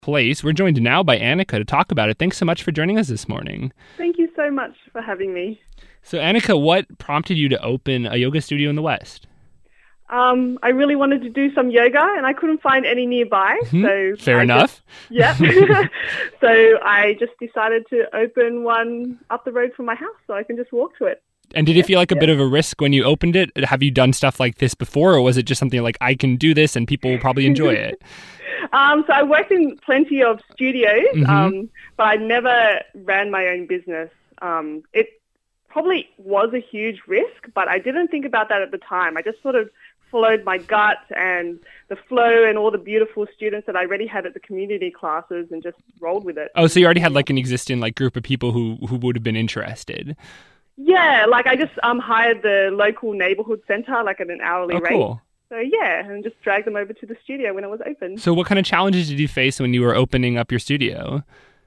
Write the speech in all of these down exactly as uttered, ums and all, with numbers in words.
place. We're joined now by Annika to talk about it. Thanks so much for joining us this morning. Thank you so much for having me. So Annika, what prompted you to open a yoga studio in the West? Um, I really wanted to do some yoga and I couldn't find any nearby. Mm-hmm. So Fair I enough. Just, yeah. So I just decided to open one up the road from my house so I can just walk to it. And did it feel like a yeah. bit of a risk when you opened it? Have you done stuff like this before, or was it just something like, I can do this and people will probably enjoy it? um, so I worked in plenty of studios, mm-hmm. um, but I never ran my own business. Um, it probably was a huge risk, but I didn't think about that at the time. I just sort of followed my gut and the flow and all the beautiful students that I already had at the community classes and just rolled with it. Oh, so you already had like an existing like group of people who, who would have been interested. Yeah, like I just um hired the local neighborhood center like at an hourly oh, rate. Cool. So yeah, and just dragged them over to the studio when it was open. So what kind of challenges did you face when you were opening up your studio?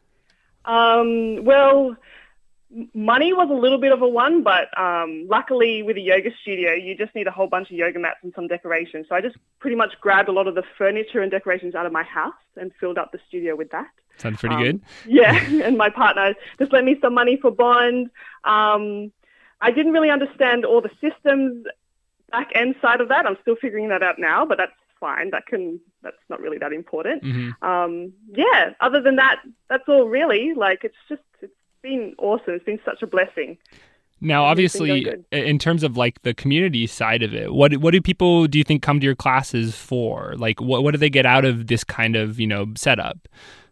Um, well, money was a little bit of a one, but um, luckily with a yoga studio, you just need a whole bunch of yoga mats and some decorations. So I just pretty much grabbed a lot of the furniture and decorations out of my house and filled up the studio with that. Sounds pretty um, good. Yeah, and my partner just lent me some money for bond. Um, I didn't really understand all the systems back end side of that. I'm still figuring that out now, but that's fine. That can that's not really that important. Mm-hmm. Um, yeah, other than that, that's all really. Like it's just it's been awesome. It's been such a blessing. Now, obviously, in terms of like the community side of it, what what do people do you think come to your classes for? Like, what what do they get out of this kind of you know setup?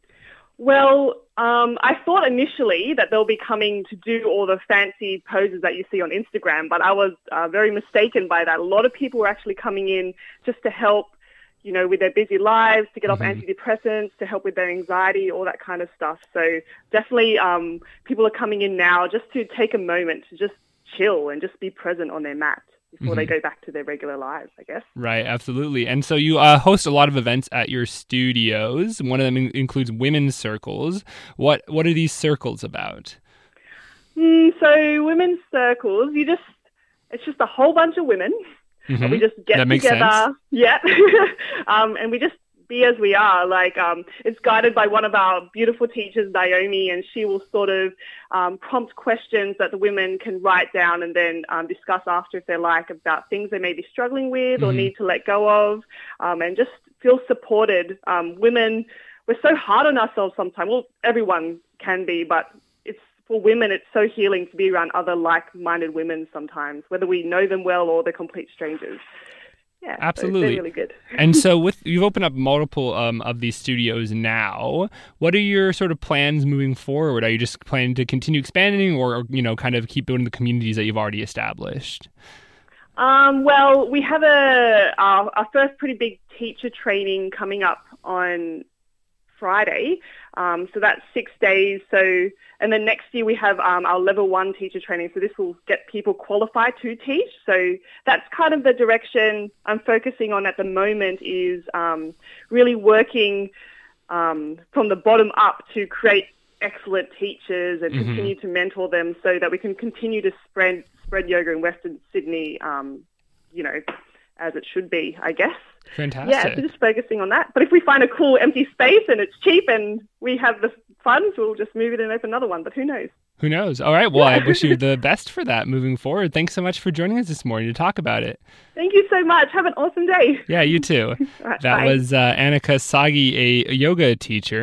Well, um, I thought initially that they'll be coming to do all the fancy poses that you see on Instagram, but I was uh, very mistaken by that. A lot of people were actually coming in just to help, you know, with their busy lives, to get mm-hmm. off antidepressants, to help with their anxiety, all that kind of stuff. So definitely um, people are coming in now just to take a moment to just chill and just be present on their mat before mm-hmm. they go back to their regular lives, I guess. Right, absolutely. And so you uh, host a lot of events at your studios. One of them in- includes women's circles. What what are these circles about? Mm, so women's circles, you just it's just a whole bunch of women. Mm-hmm. And we just get that makes together. Sense. Yeah. um, and we just be as we are. Like um, it's guided by one of our beautiful teachers, Naomi, and she will sort of um, prompt questions that the women can write down and then um, discuss after if they like about things they may be struggling with mm-hmm. or need to let go of, um, and just feel supported. Um, women, we're so hard on ourselves sometimes. Well, everyone can be, but it's for women, it's so healing to be around other like-minded women sometimes, whether we know them well or they're complete strangers. Yeah, absolutely. So they're really good. And so with you've opened up multiple um, of these studios now. What are your sort of plans moving forward? Are you just planning to continue expanding or, you know, kind of keep building the communities that you've already established? Um, well, we have a our, our first pretty big teacher training coming up on Friday. Um, so that's six days. So, and then next year we have um, our level one teacher training. So this will get people qualified to teach. So that's kind of the direction I'm focusing on at the moment is um, really working um, from the bottom up to create excellent teachers and mm-hmm. continue to mentor them so that we can continue to spread spread yoga in Western Sydney, um, you know, as it should be, I guess. Fantastic. Yeah, so just focusing on that. But if we find a cool empty space and it's cheap and we have the funds, we'll just move it and open another one. But who knows? Who knows? All right. Well, I wish you the best for that moving forward. Thanks so much for joining us this morning to talk about it. Thank you so much. Have an awesome day. Yeah, you too. Right, that bye. was uh, Annika Sagi, a yoga teacher.